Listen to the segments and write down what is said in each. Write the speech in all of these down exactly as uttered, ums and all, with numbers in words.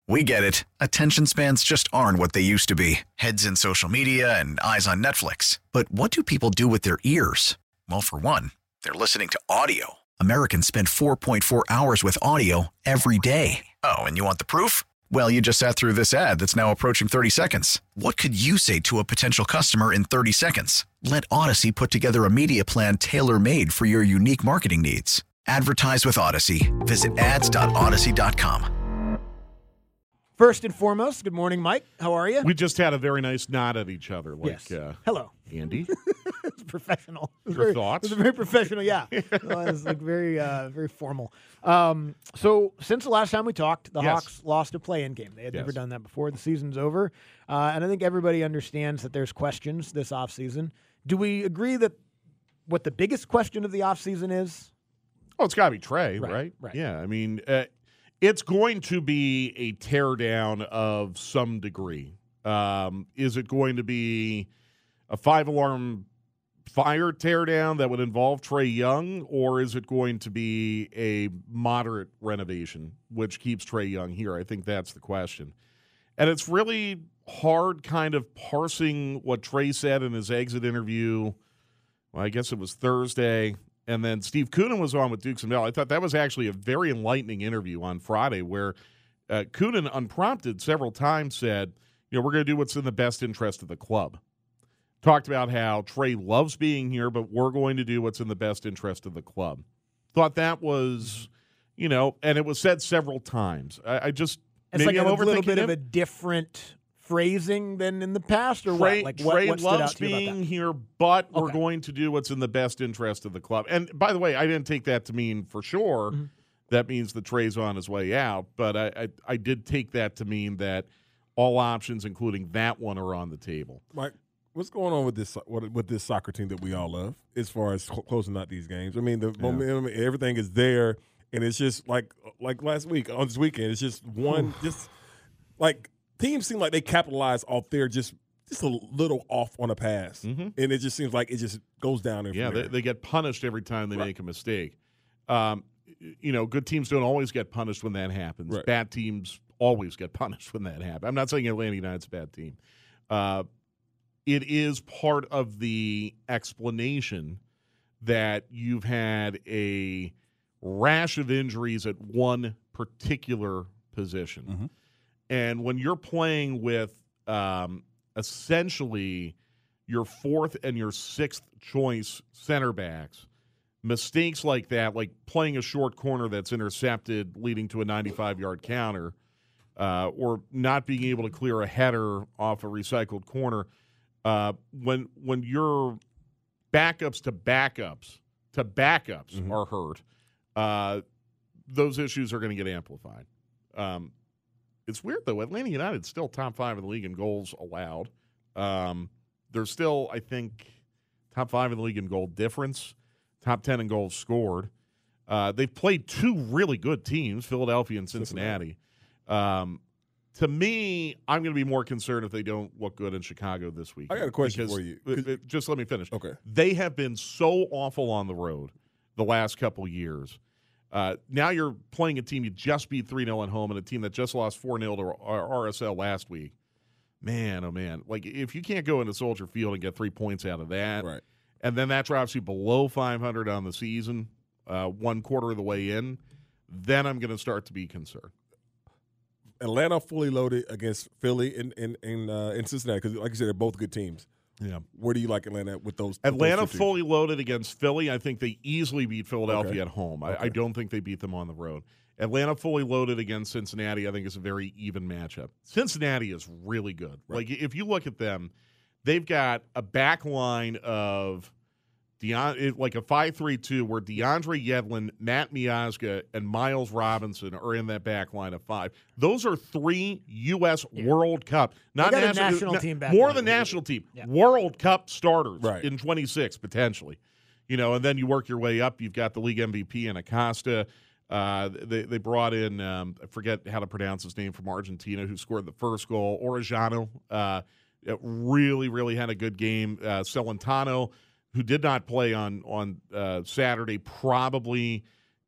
We get it. Attention spans just aren't what they used to be. Heads in social media and eyes on Netflix. But what do people do with their ears? Well, for one, they're listening to audio. Americans spend four point four hours with audio every day. Oh, and you want the proof? Well, you just sat through this ad that's now approaching thirty seconds. What could you say to a potential customer in thirty seconds? Let Odyssey put together a media plan tailor-made for your unique marketing needs. Advertise with Odyssey. Visit ads dot odyssey dot com. First and foremost, good morning, Mike. How are you? We just had a very nice nod at each other, like yes. uh, Hello, Andy. It's professional. It was Your very, thoughts? It was very professional. Yeah, it was like very, uh, very formal. Um, so since the last time we talked, the Yes. Hawks lost a play-in game. They had Yes. never done that before. The season's over, uh, and I think everybody understands that there's questions this offseason. Do we agree that what the biggest question of the offseason is? Oh, it's got to be Trey, Right, right? right. Yeah, I mean, uh, it's going to be a teardown of some degree. Um, is it going to be a five-alarm fire teardown that would involve Trey Young, or is it going to be a moderate renovation, which keeps Trey Young here? I think that's the question. And it's really hard kind of parsing what Trey said in his exit interview. Well, I guess it was Thursday. And then Steve Koonin was on with Dukes and Bell. I thought that was actually a very enlightening interview on Friday where uh, Koonin, unprompted several times, said, you know, we're going to do what's in the best interest of the club. Talked about how Trey loves being here, but we're going to do what's in the best interest of the club. Thought that was, you know, and it was said several times. I, I just, It's maybe like I'm a little overthinking bit it. of a different phrasing than in the past, or Trey, what? Like what, Trey what stood out loves to you about being that? here, but we're Okay. going to do what's in the best interest of the club. And by the way, I didn't take that to mean for sure Mm-hmm. that means that Trey's on his way out, but I, I I did take that to mean that all options, including that one, are on the table. Mike, what's going on with this what- with this soccer team that we all love as far as cl- closing out these games? I mean, the momentum, everything is there, and it's just like like last week on this weekend. It's just one, just like teams seem like they capitalize off there just just a little off on a pass, Mhm. and it just seems like it just goes down. Yeah, they, there. they get punished every time they Right. make a mistake. Um, you know, good teams don't always get punished when that happens. Right. Bad teams always get punished when that happens. I'm not saying Atlanta United's a bad team. Uh, it is part of the explanation that you've had a rash of injuries at one particular position. Mhm. And when you're playing with um, essentially your fourth and your sixth choice center backs, mistakes like that, like playing a short corner that's intercepted leading to a ninety-five-yard counter, uh, or not being able to clear a header off a recycled corner, uh, when when your backups to backups to backups Mhm. are hurt, uh, those issues are going to get amplified. Um, it's weird, though. Atlanta United's still top five in the league in goals allowed. Um, they're still, I think, top five in the league in goal difference, top ten in goals scored. Uh, they've played two really good teams, Philadelphia and Cincinnati. Um, to me, I'm going to be more concerned if they don't look good in Chicago this week. I got a question because, for you. uh, uh, Just let me finish. Okay. They have been so awful on the road the last couple years. Uh, now you're playing a team you just beat three nil at home and a team that just lost four nil to R- R S L last week. Man, oh, man. Like, if you can't go into Soldier Field and get three points out of that, Right. and then that drops you below five hundred on the season, uh, one quarter of the way in, then I'm going to start to be concerned. Atlanta fully loaded against Philly and in in, uh, in Cincinnati because, like you said, they're both good teams. Yeah. Where do you like Atlanta with those? with Atlanta those two teams? fully loaded against Philly. I think they easily beat Philadelphia Okay. at home. I, I Okay. don't think they beat them on the road. Atlanta fully loaded against Cincinnati, I think, is a very even matchup. Cincinnati is really good. Right. Like, if you look at them, they've got a back line of Deon, it- like a five three two where DeAndre Yedlin, Matt Miazga, and Miles Robinson are in that back line of five. Those are three U S Yeah. World Cup. Not got a national, national na- team back More line. than national team. Yeah. World Cup starters Right. in twenty-six, potentially. You know, and then you work your way up. You've got the league M V P in Acosta. Uh, they they brought in, um, I forget how to pronounce his name, from Argentina, who scored the first goal. Orejano uh, really, really had a good game. Uh, Celentano, who did not play on on uh, Saturday, probably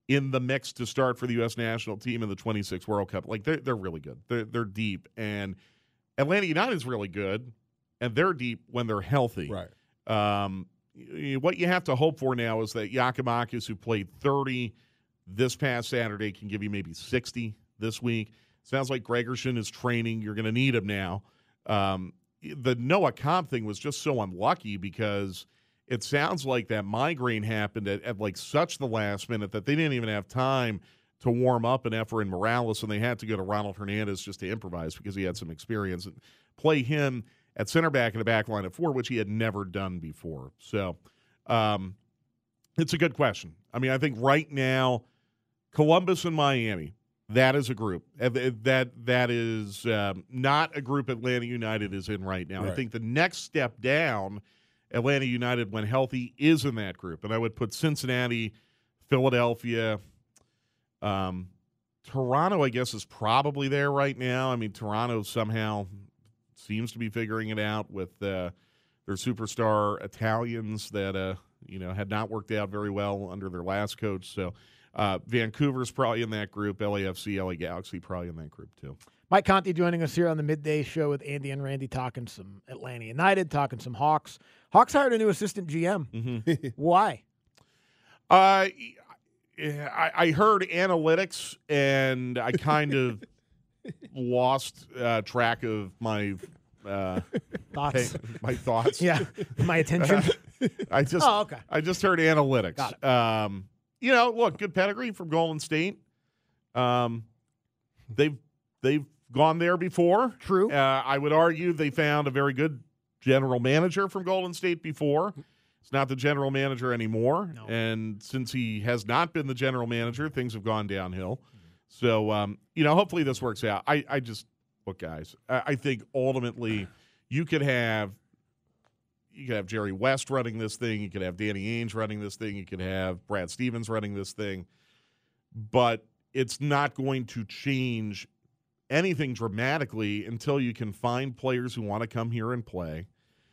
in the mix to start for the U S national team in the twenty-six World Cup. Like, they're, they're really good. They're, they're deep. And Atlanta United is really good, and they're deep when they're healthy. Right. Um, what you have to hope for now is that Giakoumakis, who played thirty this past Saturday, can give you maybe sixty this week. Sounds like Gregerson is training. You're going to need him now. Um, the Noah Cobb thing was just so unlucky because it sounds like that migraine happened at, at like such the last minute that they didn't even have time to warm up an Efrain Morales, and they had to go to Ronald Hernandez just to improvise because he had some experience and play him at center back in the back line at four, which he had never done before. So um, it's a good question. I mean, I think right now, Columbus and Miami, that is a group. That That is um, not a group Atlanta United is in right now. Right. I think the next step down, Atlanta United, when healthy, is in that group. And I would put Cincinnati, Philadelphia, um, Toronto, I guess, is probably there right now. I mean, Toronto somehow seems to be figuring it out with uh, their superstar Italians that, uh, you know, had not worked out very well under their last coach. So uh, Vancouver's probably in that group. L A F C, L A Galaxy probably in that group too. Mike Conti joining us here on the Midday Show with Andy and Randy, talking some Atlanta United, talking some Hawks. Hawks hired a new assistant G M. Mm-hmm. Why? Uh, I, I heard analytics, and I kind of lost uh, track of my uh, Thoughts? hey, my thoughts. Yeah, my attention. I just Oh, okay. I just heard analytics. Got it. Um, you know, look, good pedigree from Golden State. Um, they've they've gone there before. True. Uh, I would argue they found a very good general manager from Golden State before. It's not the general manager anymore. No. And since he has not been the general manager, things have gone downhill. So, um, you know, hopefully this works out. I, I just, look, guys, I, I think ultimately you could have you could have Jerry West running this thing. You could have Danny Ainge running this thing. You could have Brad Stevens running this thing. But it's not going to change anything dramatically until you can find players who want to come here and play,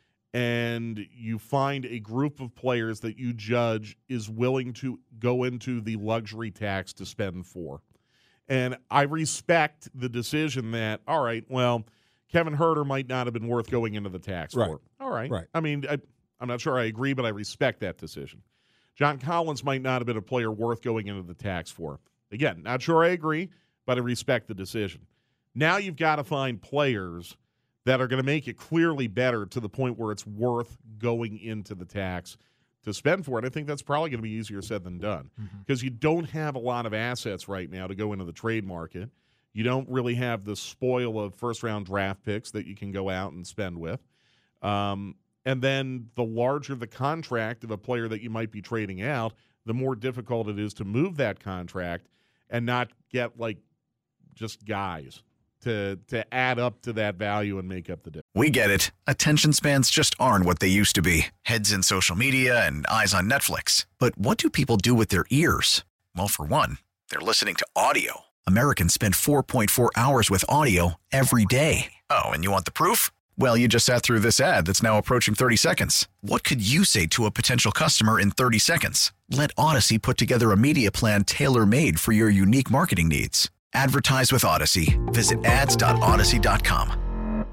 and you find a group of players that you judge is willing to go into the luxury tax to spend for. And I respect the decision that, all right, well, Kevin Huerter might not have been worth going into the tax Right. for. All right. Right. I mean, I, I'm not sure I agree, but I respect that decision. John Collins might not have been a player worth going into the tax for. Again, not sure I agree, but I respect the decision. Now you've got to find players that are going to make it clearly better to the point where it's worth going into the tax to spend for it. I think that's probably going to be easier said than done because mm-hmm. you don't have a lot of assets right now to go into the trade market. You don't really have the spoil of first-round draft picks that you can go out and spend with. Um, and then the larger the contract of a player that you might be trading out, the more difficult it is to move that contract and not get, like, just guys to to add up to that value and make up the difference. We get it. Attention spans just aren't what they used to be. Heads in social media and eyes on Netflix. But what do people do with their ears? Well, for one, they're listening to audio. Americans spend four point four hours with audio every day. Oh, and you want the proof? Well, you just sat through this ad that's now approaching thirty seconds. What could you say to a potential customer in thirty seconds? Let Odyssey put together a media plan tailor-made for your unique marketing needs. Advertise with Odyssey. Visit ads dot odyssey dot com.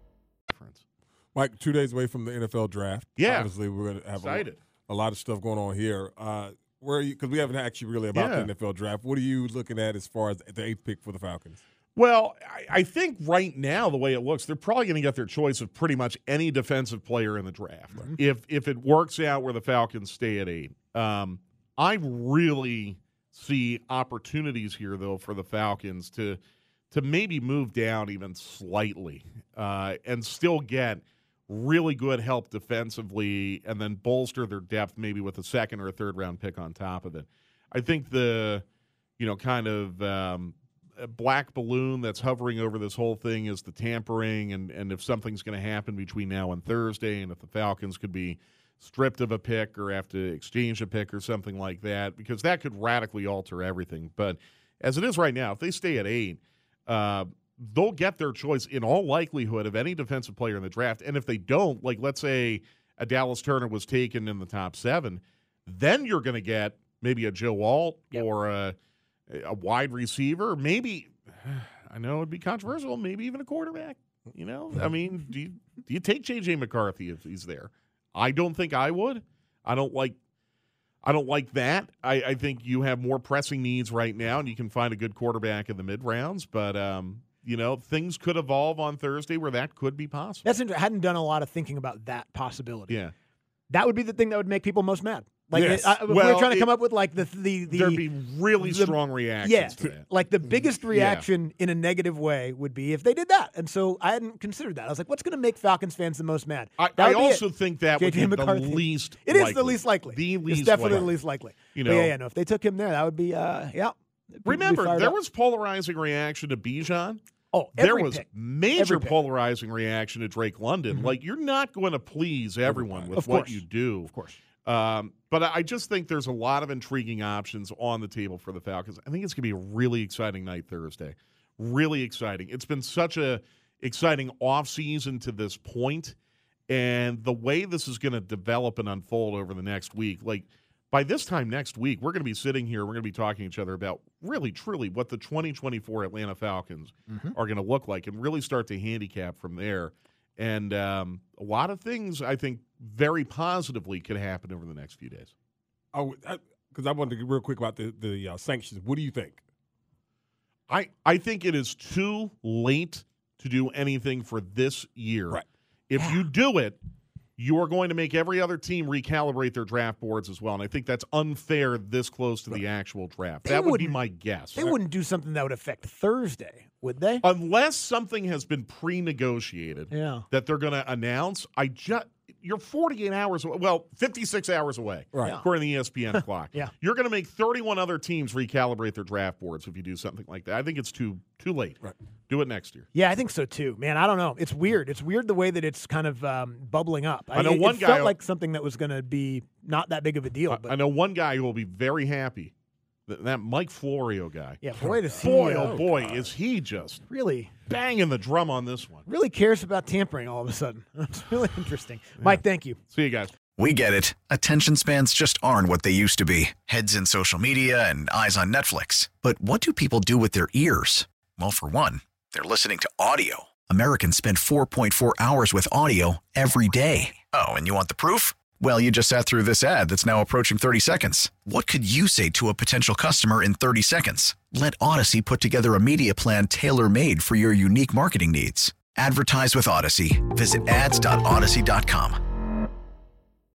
Mike, two days away from the N F L draft. Yeah. Obviously, we're going to have a, Excited. a lot of stuff going on here. Uh, where are you? Because we haven't actually really about Yeah. the N F L draft. What are you looking at as far as the eighth pick for the Falcons? Well, I, I think right now, the way it looks, they're probably going to get their choice of pretty much any defensive player in the draft. Right. If if it works out where the Falcons stay at eight. Um, I really see opportunities here, though, for the Falcons to to maybe move down even slightly uh, and still get really good help defensively and then bolster their depth maybe with a second or a third round pick on top of it. I think the, you know, kind of um, black balloon that's hovering over this whole thing is the tampering and, and if something's going to happen between now and Thursday and if the Falcons could be stripped of a pick or have to exchange a pick or something like that, because that could radically alter everything. But as it is right now, if they stay at eight, uh, they'll get their choice in all likelihood of any defensive player in the draft. And if they don't, like let's say a Dallas Turner was taken in the top seven, then you're going to get maybe a Joe Alt Yep. or a, a wide receiver, maybe. I know it'd be controversial. Maybe even a quarterback. You know, I mean, do you do you take J J McCarthy if he's there? I don't think I would. I don't like. I don't like that. I, I think you have more pressing needs right now, and you can find a good quarterback in the mid rounds. But um, you know, things could evolve on Thursday where that could be possible. That's inter- I hadn't done a lot of thinking about that possibility. Yeah, That would be the thing that would make people most mad. Like, Yes. it, I, if Well, we're trying to it- come up with like the the the there'd be really the- strong reactions yeah, to that. like the biggest reaction in a negative way would be if they did that. And so I hadn't considered that. I was like, what's going to make Falcons fans the most mad? I, That I would be also it. think that J would J be McCarthy. the least. It is likely. the least likely. The least. It's definitely likely. the least likely. You But know, yeah, yeah, no. If they took him there, that would be uh, yeah. people would be remember fired there up. was polarizing reaction to Bijan. oh There every was pick. major Every pick. polarizing reaction to Drake London. Mhm. Like, you're not going to please everyone with Of what course. you do. Of course. Um, but I I just think there's a lot of intriguing options on the table for the Falcons. I think it's going to be a really exciting night Thursday. Really exciting. It's been such a exciting offseason to this point, and the way this is going to develop and unfold over the next week, like by this time next week, we're going to be sitting here, we're going to be talking to each other about really, truly what the twenty twenty-four Atlanta Falcons Mhm. are going to look like and really start to handicap from there. And um, a lot of things, I think, very positively could happen over the next few days. Oh, because I, I wanted to get real quick about the the uh, sanctions. What do you think? I, I think it is too late to do anything for this year. Right. If Yeah. you do it, you are going to make every other team recalibrate their draft boards as well. And I think that's unfair this close to the actual draft. They that would be wouldn't- my guess. They wouldn't do something that would affect Thursday, would they? Unless something has been pre-negotiated Yeah. that they're going to announce, I just you're forty-eight hours away, well, fifty-six hours away, Right. Yeah. according to the E S P N clock. Yeah. You're going to make thirty-one other teams recalibrate their draft boards if you do something like that. I think it's too too late. Right. Do it next year. Yeah, I think so too, man. I don't know. It's weird. It's weird the way that it's kind of um, bubbling up. I know it, one it guy- felt like something that was going to be not that big of a deal. I- But I know one guy who will be very happy. That, that Mike Florio guy. yeah, boy, does he Boy, uh, oh boy, is he just really, banging the drum on this one. really cares about tampering all of a sudden. It's really interesting. Mike, thank you. See you guys. We get it. Attention spans just aren't what they used to be. Heads in social media and eyes on Netflix. But what do people do with their ears? Well, for one, they're listening to audio. Americans spend four point four hours with audio every day. Oh, and you want the proof? Well, you just sat through this ad that's now approaching thirty seconds. What could you say to a potential customer in thirty seconds? Let Odyssey put together a media plan tailor-made for your unique marketing needs. Advertise with Odyssey. Visit ads dot odyssey dot com.